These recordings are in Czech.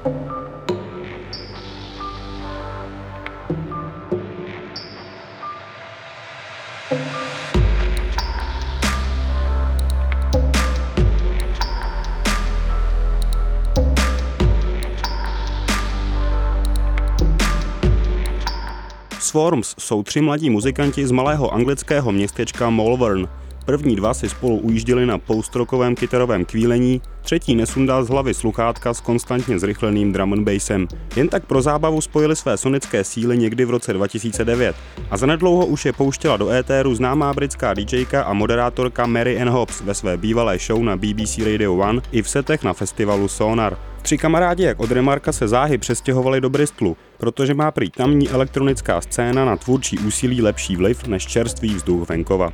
Swarms jsou 3 mladí muzikanti z malého anglického městečka Malvern. První 2 si spolu ujížděli na post-rockovém kytarovém kvílení, třetí nesundal z hlavy sluchátka s konstantně zrychleným drum and bassem. Jen tak pro zábavu spojili své sonické síly někdy v roce 2009 a zanedlouho už je pouštěla do éteru známá britská DJka a moderátorka Mary Ann Hobbs ve své bývalé show na BBC Radio 1 i v setech na festivalu Sonar. 3 kamarádi jak od Remarka se záhy přestěhovali do Bristolu, protože má prý tamní elektronická scéna na tvůrčí úsilí lepší vliv než čerstvý vzduch venkova.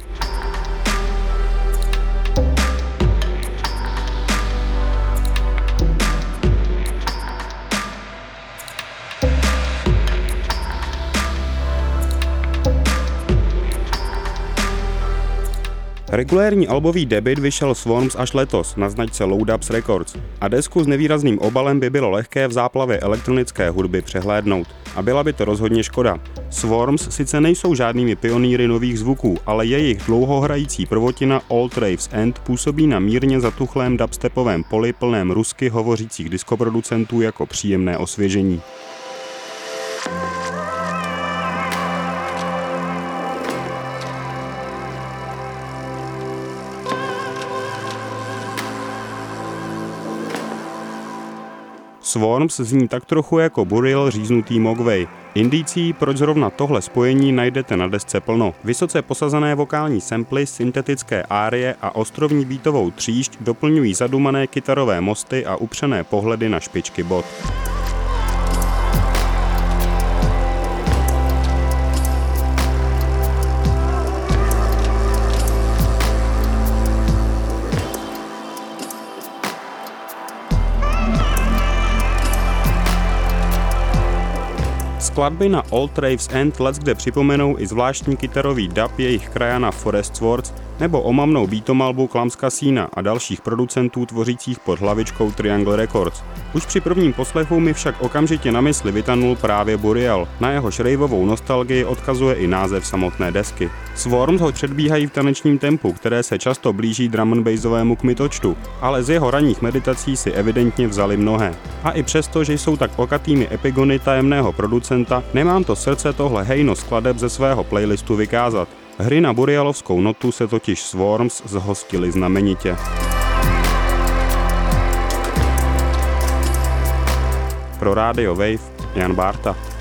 Regulérní albový debut vyšel Swarms až letos na značce Load Ups Records a desku s nevýrazným obalem by bylo lehké v záplavě elektronické hudby přehlédnout. A byla by to rozhodně škoda. Swarms sice nejsou žádnými pionýry nových zvuků, ale jejich dlouhohrající prvotina Old Raves End působí na mírně zatuchlém dubstepovém poli plném rusky hovořících diskoproducentů jako příjemné osvěžení. Swarms zní tak trochu jako Burial říznutý Mogwai. Indicí, proč zrovna tohle spojení najdete na desce plno. Vysoce posazené vokální samply, syntetické árie a ostrovní beatovou tříšť doplňují zadumané kytarové mosty a upřené pohledy na špičky bot. Skladby na Old Raves End leckde připomenou i zvláštní kytarový dub jejich krajana Forest Swords nebo omamnou beatomalbu Clams Casino a dalších producentů tvořících pod hlavičkou Triangle Records. Už při prvním poslechu mi však okamžitě na mysli vytanul právě Burial, na jehož raveovou nostalgii odkazuje i název samotné desky. Swarms ho předbíhají v tanečním tempu, které se často blíží drum and bassovému kmitočtu, ale z jeho ranních meditací si evidentně vzali mnohé. A i přesto, že jsou tak okatými epigony tajemného producenta, nemám to srdce tohle hejno skladeb ze svého playlistu vykázat. Hry na burialovskou notu se totiž Swarms zhostili znamenitě. Pro Radio Wave Jan Bárta.